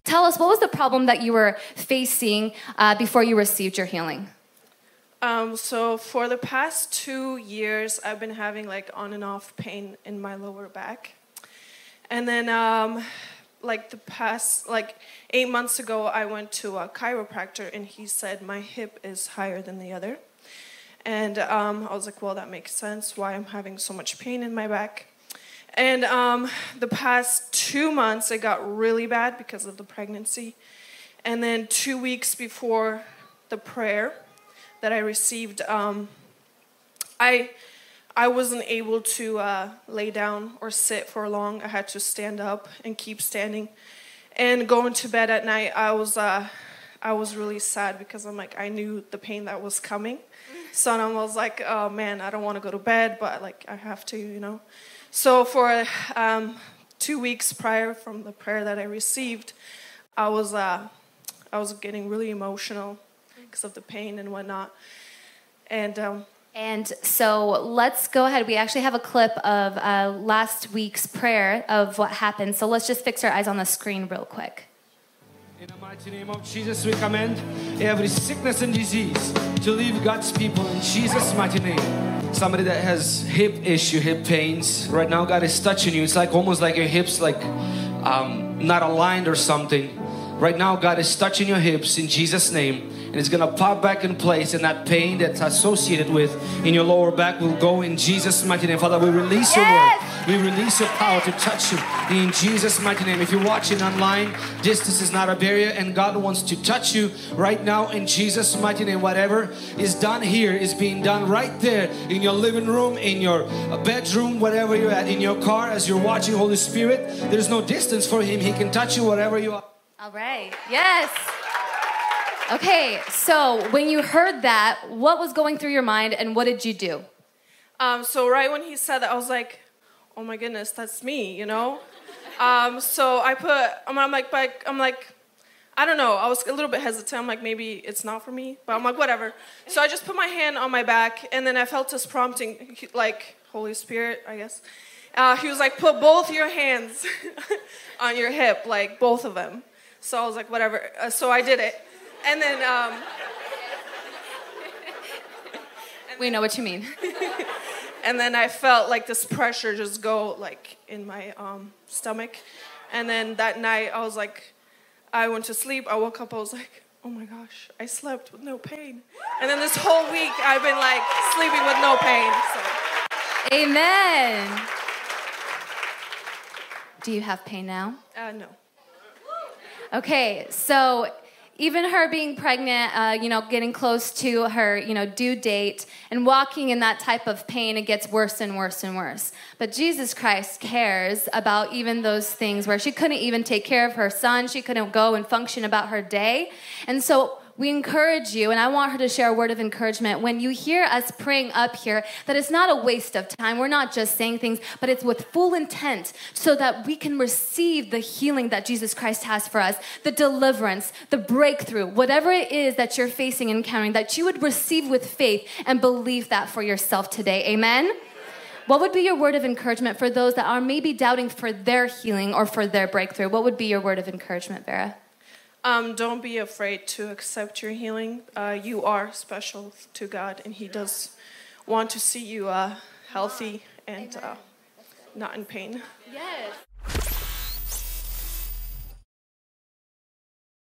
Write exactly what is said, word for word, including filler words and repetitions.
tell us, what was the problem that you were facing uh, before you received your healing? Um, so for the past two years, I've been having like on and off pain in my lower back. And then um, like the past, like eight months ago, I went to a chiropractor and he said my hip is higher than the other. And um, I was like, well, that makes sense why I'm having so much pain in my back. And um, the past two months, it got really bad because of the pregnancy. And then two weeks before the prayer that I received, um, I I wasn't able to uh, lay down or sit for long. I had to stand up and keep standing. And going to bed at night, I was uh, I was really sad because I'm like, I knew the pain that was coming. So I was like, oh man, I don't want to go to bed, but like I have to, you know. So for um, two weeks prior from the prayer that I received, I was uh, I was getting really emotional because of the pain and whatnot. And um, and so let's go ahead. We actually have a clip of uh, last week's prayer of what happened. So let's just fix our eyes on the screen real quick. In the mighty name of Jesus, we command every sickness and disease to leave God's people in Jesus' mighty name. Somebody that has hip issue, hip pains, right now God is touching you. It's like almost like your hips like um, not aligned or something. Right now God is touching your hips in Jesus' name. And it's going to pop back in place, and that pain that's associated with in your lower back will go in Jesus' mighty name. Father, we release your Yes! word. We release your power to touch you in Jesus' mighty name. If you're watching online, distance is not a barrier, and God wants to touch you right now in Jesus' mighty name. Whatever is done here is being done right there in your living room, in your bedroom, wherever you're at, in your car, as you're watching Holy Spirit. There's no distance for Him. He can touch you wherever you are. All right. Yes. Okay, so when you heard that, what was going through your mind and what did you do? Um, so right when he said that, I was like, oh my goodness, that's me, you know? um, so I put, I'm, I'm like, like, I'm like, I don't know. I was a little bit hesitant. I'm like, maybe it's not for me, but I'm like, whatever. So I just put my hand on my back, and then I felt this prompting, like Holy Spirit, I guess. Uh, he was like, put both your hands on your hip, like both of them. So I was like, whatever. Uh, so I did it. And then, um, we know what you mean. and then I felt like this pressure just go like in my um, stomach. And then that night I was like, I went to sleep. I woke up. I was like, oh my gosh, I slept with no pain. And then this whole week I've been like sleeping with no pain. So. Amen. Do you have pain now? Uh, no. Okay, so even her being pregnant, uh, you know, getting close to her, you know, due date and walking in that type of pain, it gets worse and worse and worse. But Jesus Christ cares about even those things where she couldn't even take care of her son. She couldn't go and function about her day. And so we encourage you, and I want her to share a word of encouragement. When you hear us praying up here, that it's not a waste of time. We're not just saying things, but it's with full intent so that we can receive the healing that Jesus Christ has for us, the deliverance, the breakthrough, whatever it is that you're facing and encountering, that you would receive with faith and believe that for yourself today. Amen? What would be your word of encouragement for those that are maybe doubting for their healing or for their breakthrough? What would be your word of encouragement, Vera? Um, don't be afraid to accept your healing. Uh, you are special to God, and He does want to see you uh, healthy and uh, not in pain. Yes.